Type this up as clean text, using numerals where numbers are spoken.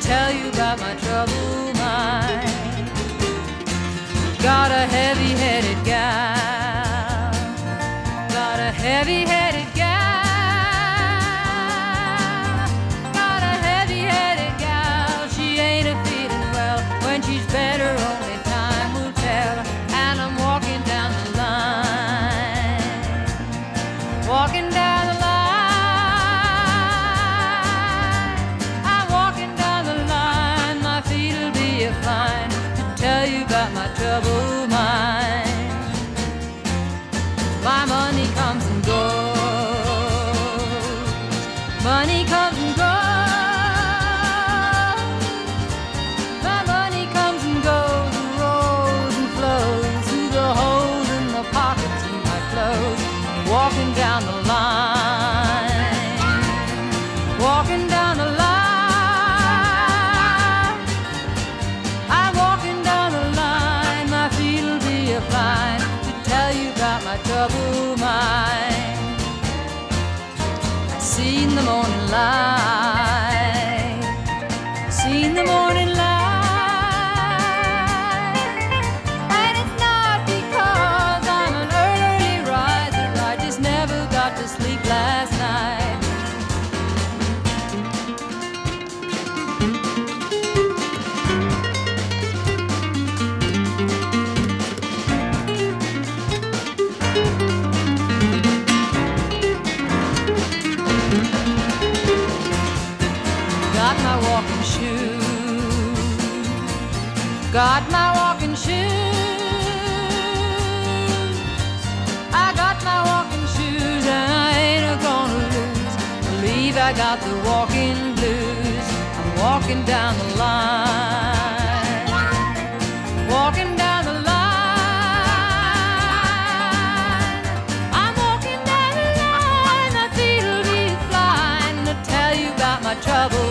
tell you about my troubled mind. Got a heavy-headed gal, got a heavy-headed gal, got a heavy-headed gal. She ain't a feeling well. When she's better, only time will tell. And I'm walking down the line, walking down the line. I'm walking down the line. My feet'll be inclined to tell you about my troubled mind. My money comes and goes, money comes and goes. My money comes and goes, rolls and flows through the holes in the pockets of my clothes. Walking down the line, walking down the line. I'm walking down the line. My feet'll be inclined to tell you about my troubled mind. I seen the morning light, seen the morning light. And it's not because I'm an early riser, I just never got to sleep last night. Got my walking shoes, got my walking shoes. I got my walking shoes and I ain't gonna lose. Believe I got the walking blues. I'm walking down the line, walking down the line. I'm walking down the line. My feet'll be flying to tell you about my trouble.